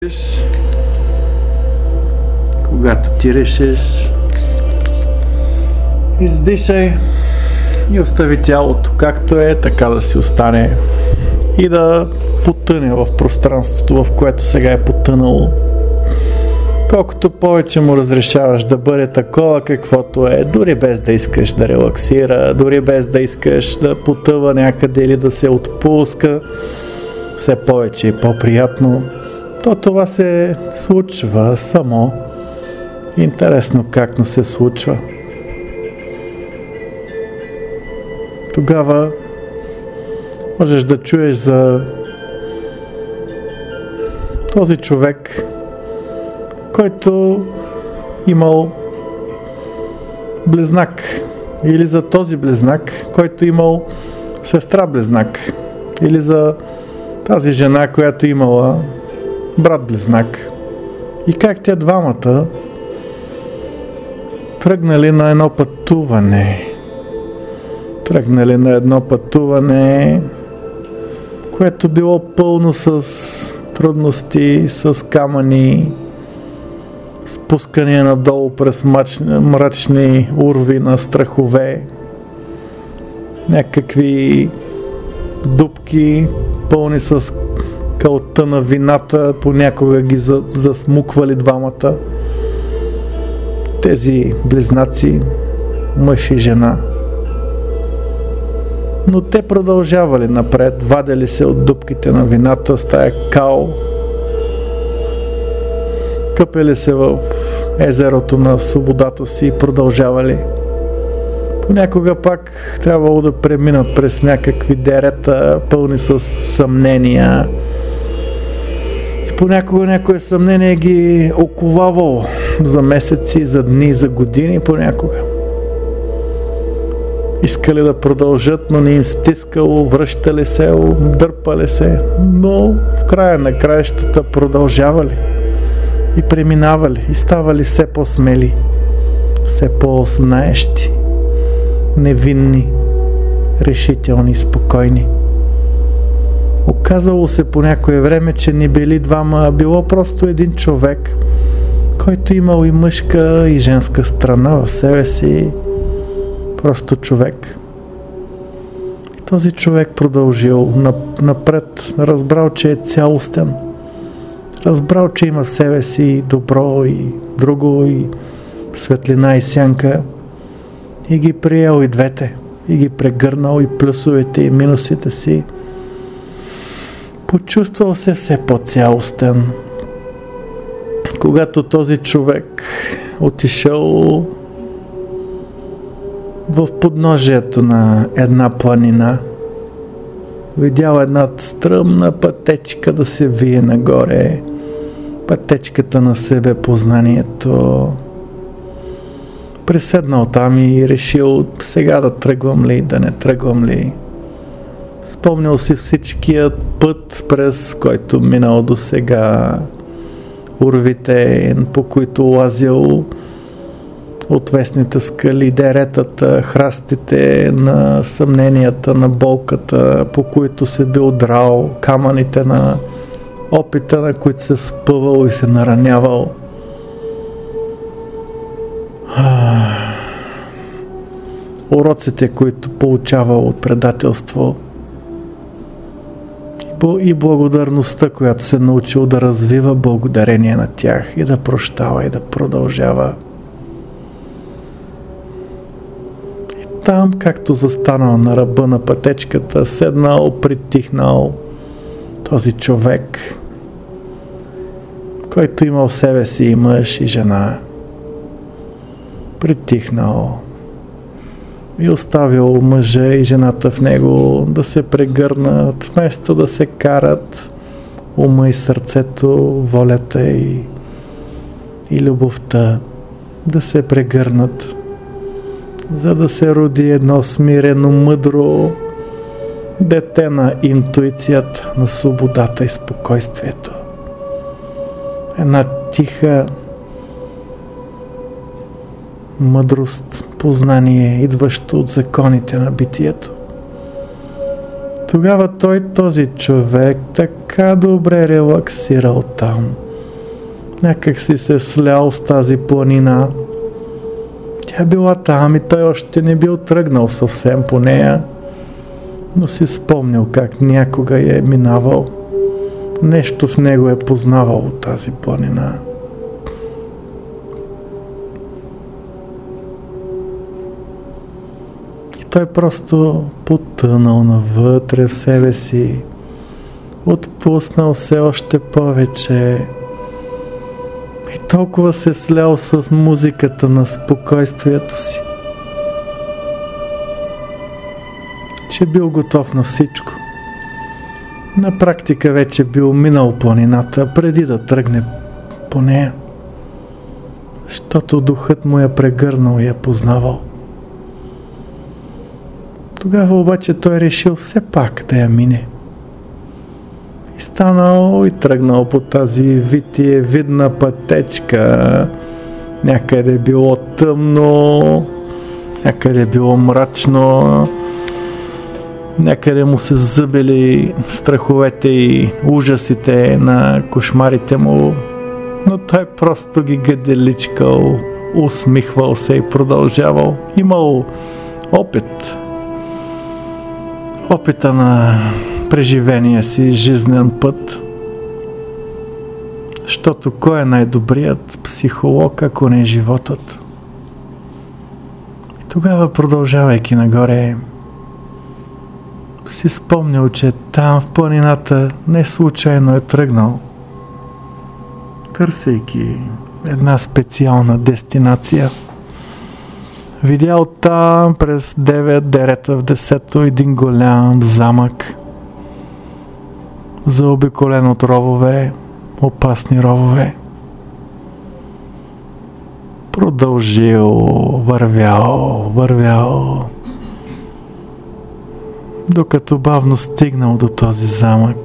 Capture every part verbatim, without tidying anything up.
Когато ти решиш, издишай и остави тялото както е, така да си остане и да потъне в пространството, в което сега е потънало. Колкото повече му разрешаваш да бъде такова каквото е, дори без да искаш да релаксира, дори без да искаш да потъва някъде или да се отпуска, все повече и по-приятно, то това се случва само. Интересно как но се случва. Тогава можеш да чуеш за този човек, който имал близнак, или за този близнак, който имал сестра-близнак, или за тази жена, която имала брат-близнак. И как те двамата тръгнали на едно пътуване. Тръгнали на едно пътуване, което било пълно с трудности, с камъни, спускания надолу през мрачни, мрачни урви на страхове, някакви дупки, пълни с кълта на вината, понякога ги засмуквали двамата. Тези близнаци, мъж и жена. Но те продължавали напред, вадели се от дупките на вината с тая кал, къпели се в езерото на свободата си и продължавали. Понякога пак трябвало да преминат през някакви дерета, пълни с съмнения. И понякога някое съмнение ги оковавало за месеци, за дни, за години понякога. Искали да продължат, но не им стискало, връщали се, дърпали се, но в края на краищата продължавали и преминавали и ставали все по-смели, все по-знаещи, невинни, решителни, спокойни. Оказало се по някое време, че не били двама, а било просто един човек, който имал и мъжка и женска страна в себе си. Просто човек. И този човек продължил напред, разбрал, че е цялостен. Разбрал, че има в себе си и добро, и друго, и светлина, и сянка. И ги приел и двете. И ги прегърнал и плюсовете, и минусите си. Почувствал се все по-цялостен. Когато този човек отишъл в подножието на една планина, видял една стръмна пътечка да се вие нагоре, пътечката на себепознанието. Приседнал там и решил сега да тръгвам ли, да не тръгвам ли. Спомнял си всичкият път, през който минал до сега, урвите, по които лазил, отвесните скали, деретата, храстите на съмненията, на болката, по които се бил драл, камъните на опита, на които се спъвал и се наранявал. Уроците, които получавал от предателство и благодарността, която се научил да развива благодарение на тях и да прощава и да продължава. И там, както застанал на ръба на пътечката, седнал, притихнал този човек, който имал в себе си и мъж и жена, притихнал и оставил мъжа и жената в него да се прегърнат, вместо да се карат ума и сърцето, волята и, и любовта, да се прегърнат, за да се роди едно смирено, мъдро дете на интуицията, на свободата и спокойствието. Една тиха мъдрост, познание, идващо от законите на битието. Тогава той, този човек, така добре релаксирал там, Някак си се слял с тази планина. Тя била там и той още не бил тръгнал съвсем по нея, но си спомнил как някога я е минавал. Нещо в него е познавал от тази планина. И той просто потънал навътре в себе си, отпуснал се още повече и толкова се слял с музиката на спокойствието си, че бил готов на всичко. На практика вече бил минал планината преди да тръгне по нея, защото духът му я прегърнал и я познавал. Тогава обаче той решил все пак да я мине. И станал и тръгнал по тази витие видна пътечка. Някъде било тъмно, някъде било мрачно, някъде му се зъбили страховете и ужасите на кошмарите му, но той просто ги гаделичкал, усмихвал се и продължавал. Имал опит. Опита на преживения си жизнен път. Защото кой е най-добрият психолог, ако не е животът? И тогава, продължавайки нагоре, си спомнил, че там в планината не случайно е тръгнал, търсейки една специална дестинация. Видял там през девет дерета в десето един голям замък, заобиколен от ровове, опасни ровове. Продължил, вървял, вървял, докато бавно стигнал до този замък.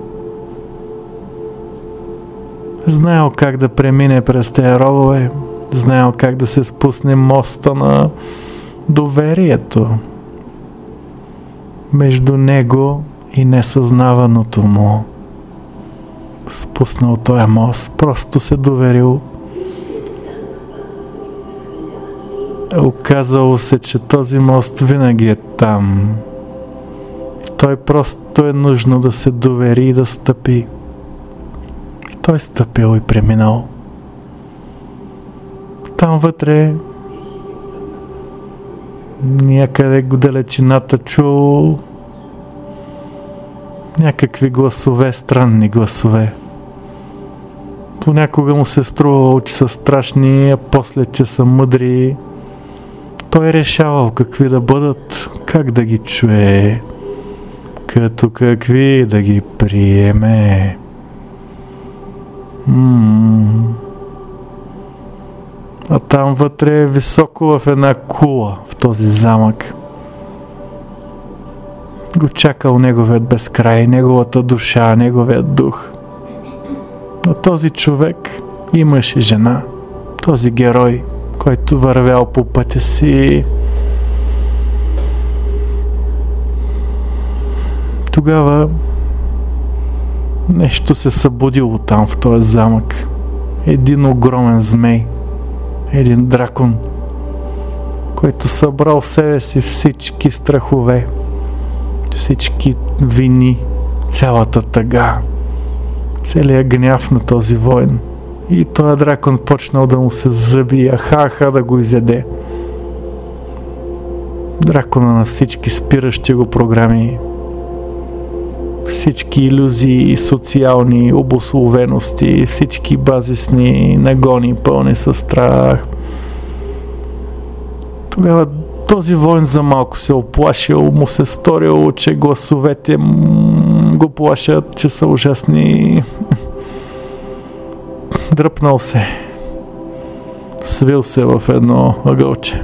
Знаел как да премине през тези ровове, знаел как да се спусне моста на доверието между него и несъзнаваното му. Спуснал този мост, просто се доверил. Оказало се, че този мост винаги е там. Той просто е нужно да се довери и да стъпи. И той стъпил и преминал. Там вътре, някъде в далечината чул някакви гласове, странни гласове. Понякога му се струвало, че са страшни, а после, че са мъдри. Той решавал какви да бъдат, как да ги чуе, като какви да ги приеме. М-м. А там вътре е високо в една кула, в този замък. Го чакал неговият безкрай, неговата душа, неговият дух. Но този човек имаше жена, този герой, който вървял по пътя си. Тогава нещо се събудило там в този замък. Един огромен змей, един дракон, който събрал в себе си всички страхове, всички вини, цялата тъга, целият гняв на този воин. И този дракон почнал да му се зъби, аха-аха да го изяде. Дракона на всички спиращи го програми, всички илюзии, социални обусловености, всички базисни нагони, пълни със страх. Тогава този воин за малко се оплашил, му се сторило, че гласовете го плашат, че са ужасни. Дръпнал се, свил се в едно ъгълче.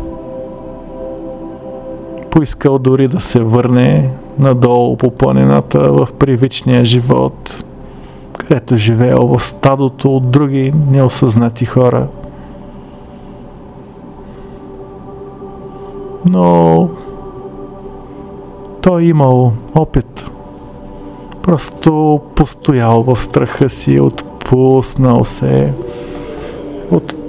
Поискал дори да се върне надолу по планината в привичния живот, където живеел в стадото от други неосъзнати хора. Но той имал опит. Просто постоял в страха си, отпуснал се,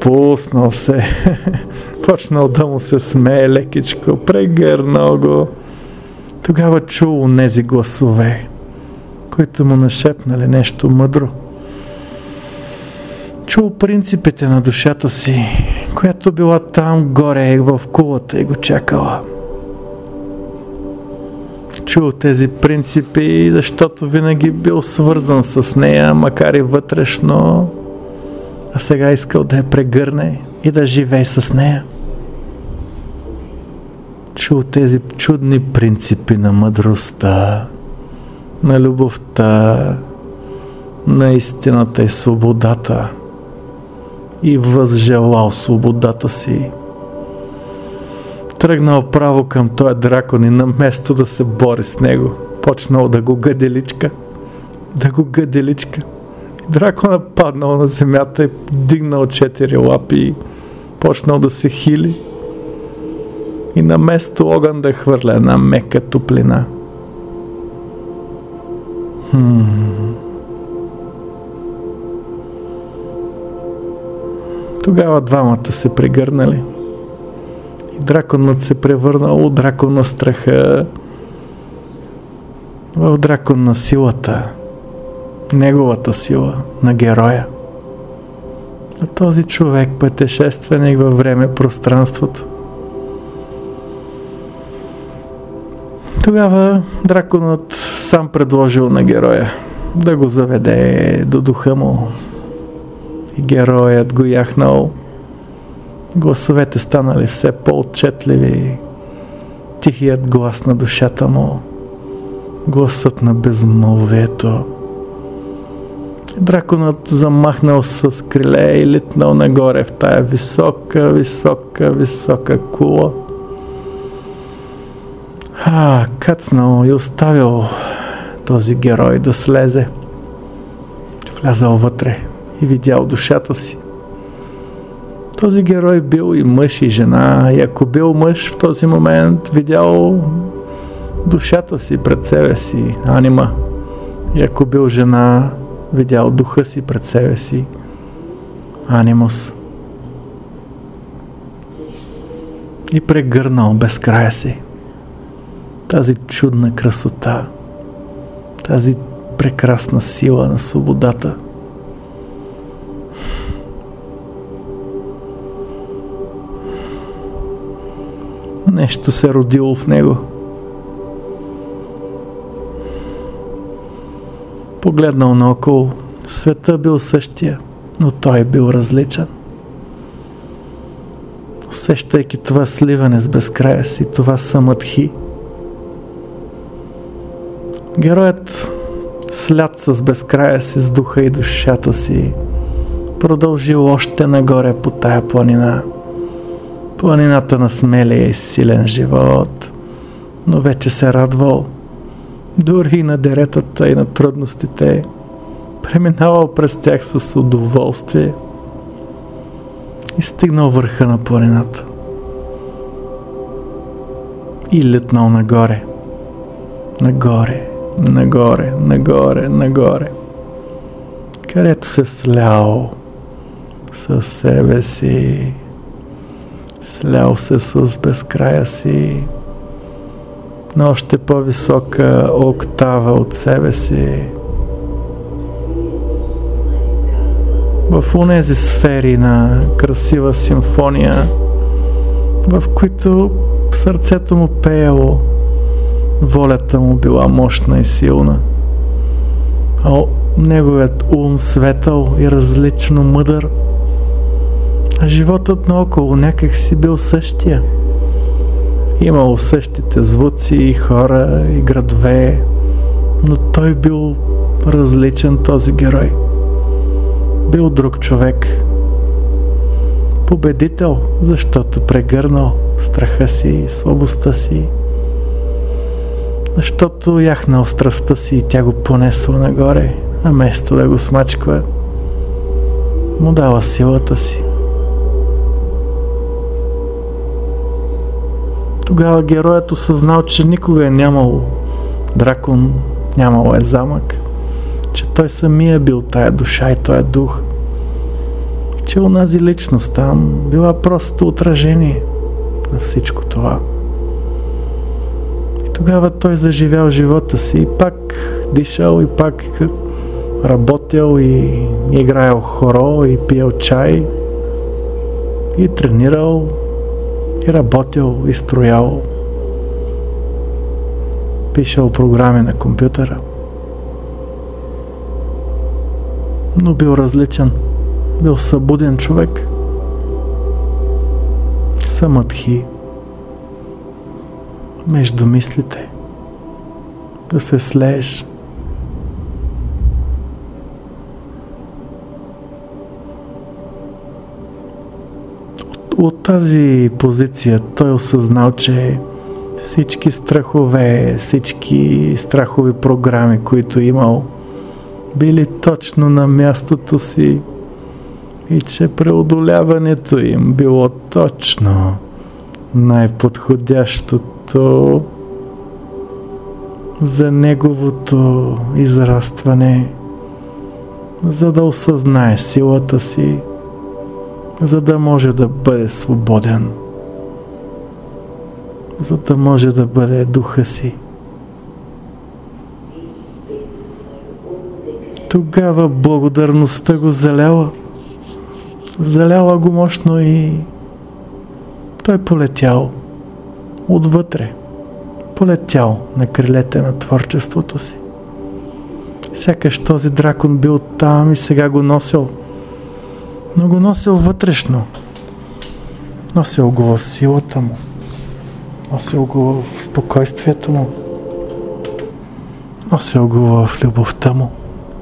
пуснал се, почнал да му се смее лекичко, прегърнал го. Тогава чул онези гласове, които му нашепнали нещо мъдро. Чул принципите на душата си, която била там горе в кулата и го чакала. Чул тези принципи, защото винаги бил свързан с нея, макар и вътрешно, а сега искал да я прегърне и да живее с нея. Чул тези чудни принципи на мъдростта, на любовта, на истината и свободата и възжелал свободата си. Тръгнал право към този дракон и наместо да се бори с него, почнал да го гъделичка, да го гъделичка. Драконът паднал на земята и дигнал четири лапи и почнал да се хили. И наместо огън да хвърля една мека топлина. Хм. Тогава двамата се прегърнали. И драконът се превърнал от дракон на страха в дракон на силата. Неговата сила, на героя. А този човек, пътешественик във време-пространството. Тогава драконът сам предложил на героя да го заведе до духа му. И героят го яхнал. Гласовете станали все по-отчетливи. Тихият глас на душата му. Гласът на безмълвието. Драконът замахнал с криле и литнал нагоре в тая висока, висока, висока кула. А, кацнал и оставил този герой да слезе. Влязал вътре и видял душата си. Този герой бил и мъж и жена, и ако бил мъж в този момент, видял душата си пред себе си, анима. И ако бил жена, видял духа си пред себе си, анимус. И прегърнал безкрая си тази чудна красота, тази прекрасна сила на свободата. Нещо се родило в него. Погледнал наоколо, света бил същия, но той бил различен. Усещайки това сливане с безкрая си, това самадхи, героят, слят с безкрая си, с духа и душата си, продължил още нагоре по тая планина. Планината на смелия и силен живот, но вече се радвал. Дори и на деретата и на трудностите, преминавал през тях с удоволствие и стигнал върха на планината. И летнал нагоре, нагоре, нагоре, нагоре, нагоре, където се слял със себе си, слял се с безкрая си, на още по-висока октава от себе си. В онези сфери на красива симфония, в които сърцето му пеело, волята му била мощна и силна, а неговият ум светъл и различно мъдър, а животът наоколо някак си бил същия. Имало същите звуци и хора и градове, но той бил различен, този герой. Бил друг човек. Победител, защото прегърнал страха си, слабостта си, защото яхнал страстта си и тя го понесла нагоре, наместо да го смачква, му дала силата си. Тогава героят осъзнал, че никога е нямал дракон, нямал е замък, че той самия бил тая душа и тоя дух, че онази личност там била просто отражение на всичко това. И тогава той заживял живота си и пак дишал, и пак работил, и играел хоро, и пиел чай, и тренирал, и работил, и строял, пишел програми на компютъра. Но бил различен, бил събуден човек. Самадхи, между мислите, да се слееш. От, от тази позиция той осъзнал, че всички страхове, всички страхови програми, които имал, били точно на мястото си и че преодоляването им било точно най-подходящото за неговото израстване, за да осъзнае силата си, за да може да бъде свободен, за да може да бъде духа си. Тогава благодарността го заляла. Заляла го мощно и той полетял отвътре. Полетял на крилете на творчеството си. Сякаш този дракон бил там и сега го носил. Но го носил вътрешно. Носил го в силата му. Носил го в спокойствието му. Носил го в любовта му.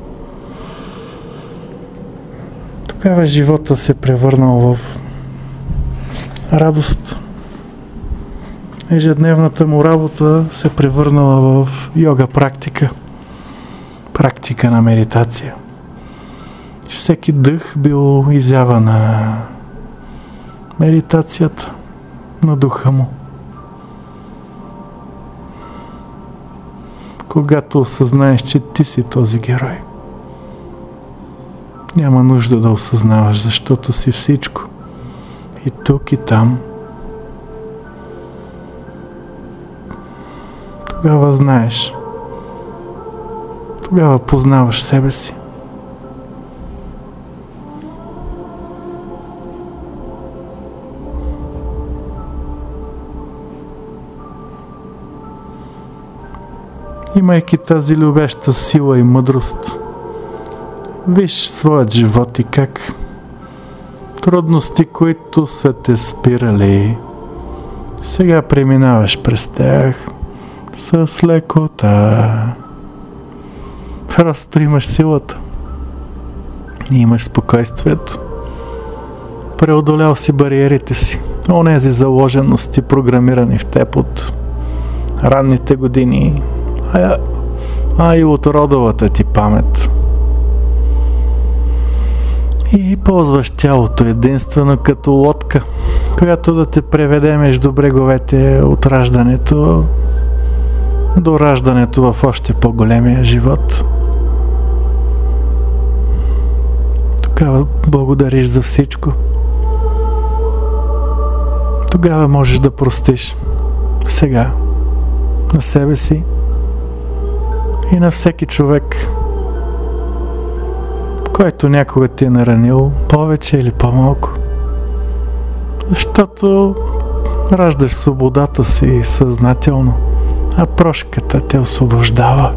Тогава живота се превърнал в радост. Ежедневната му работа се превърнала в йога практика. Практика на медитация. Всеки дъх бил изява на медитацията, на духа му. Когато осъзнаеш, че ти си този герой, няма нужда да осъзнаваш, защото си всичко. И тук, и там. Тогава знаеш. Тогава познаваш себе си. Имайки тази любеща сила и мъдрост, виж своят живот и как трудности, които са те спирали, сега преминаваш през тях с лекота. Просто имаш силата и имаш спокойствието. Преодолял си бариерите си, онези заложености, програмирани в теб от ранните години, а, а и от родовата ти памет. И ползваш тялото единствено като лодка, която да те преведе между бреговете от раждането до раждането в още по-големия живот. Тогава благодариш за всичко. Тогава можеш да простиш сега на себе си и на всеки човек, който някога ти е наранил повече или по-малко. Защото раждаш свободата си съзнателно, а прошката те освобождава.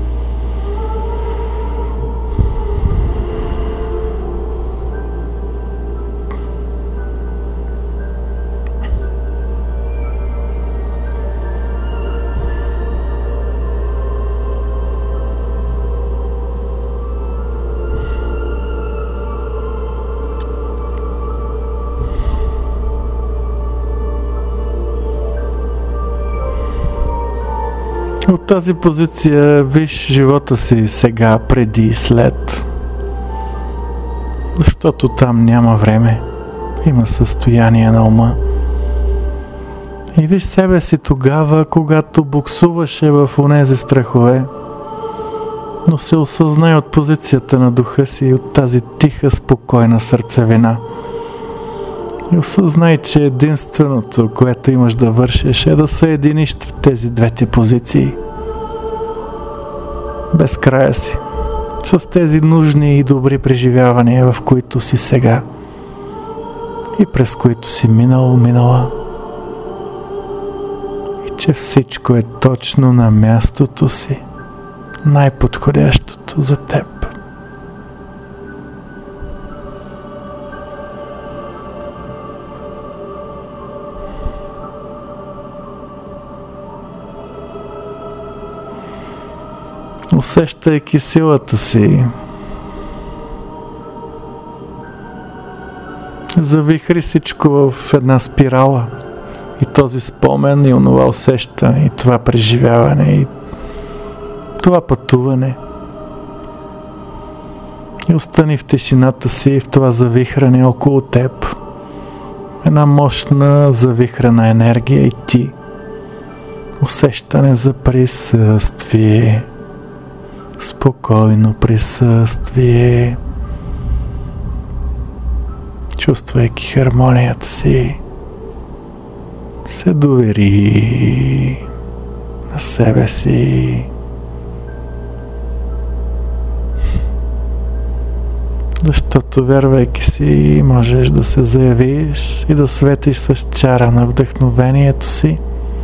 От тази позиция виж живота си сега, преди и след. Защото там няма време. Има състояние на ума. И виж себе си тогава, когато буксуваше в онези страхове. но се осъзнай от позицията на духа си и от тази тиха, спокойна сърцевина. И осъзнай, че единственото, което имаш да вършиш, е да съединиш тези двете позиции. Без края си. С тези нужни и добри преживявания, в които си сега и през които си минал, минала. И че всичко е точно на мястото си, най-подходящото за теб. Усещайки силата си, завихри всичко в една спирала. И този спомен, и онова усещане, и това преживяване, и това пътуване. И остани в тишината си, в това завихране около теб. Една мощна завихрана енергия и ти. Усещане за присъствие. Спокойно присъствие. Чувствайки хармонията си, се довери на себе си. Защото, вярвайки си, можеш да се заявиш и да светиш с чара на вдъхновението си.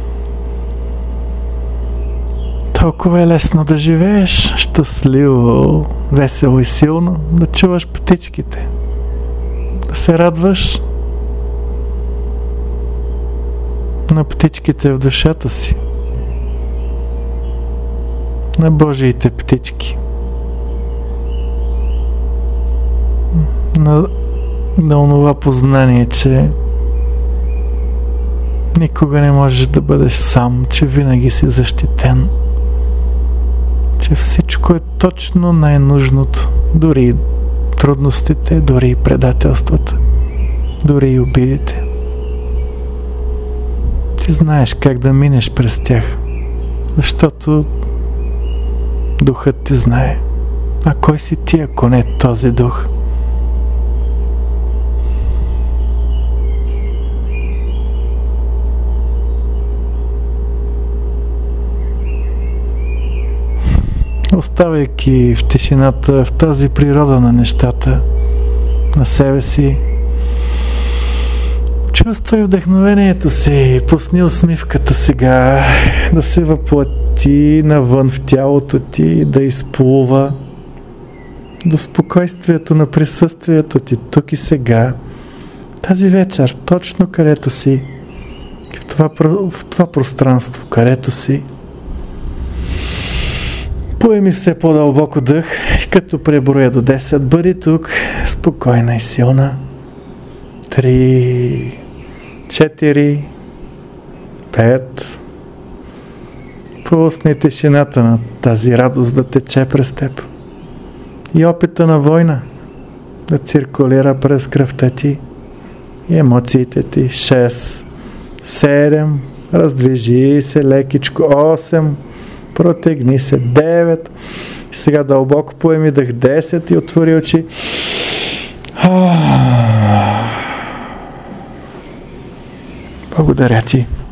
Толкова е лесно да живееш, щастливо, весело и силно, да чуваш птичките, да се радваш на птичките в душата си, на Божиите птички, на, на онова познание, че никога не можеш да бъдеш сам, че винаги си защитен, че всичко е точно най-нужното, дори и трудностите, дори и предателствата, дори и обидите. Ти знаеш как да минеш през тях, защото духът ти знае. А кой си ти, ако не този дух? Оставайки в тишината, в тази природа на нещата, на себе си, чувствай вдъхновението си, пусни усмивката сега, да се въплати навън в тялото ти, да изплува до спокойствието на присъствието ти тук и сега, тази вечер, точно където си, в това, в това пространство, където си. Поеми все по-дълбоко дъх и като преброя до десет, бъди тук спокойна и силна. Три, четири, пет. Пусни тишината на тази радост да тече през теб. И опита на война да циркулира през кръвта ти и емоциите ти. Шест, седем, раздвижи се лекичко. Осем, протегни се. Девет. Сега дълбоко поеми дъх. Десет и отвори очи. Благодаря ти.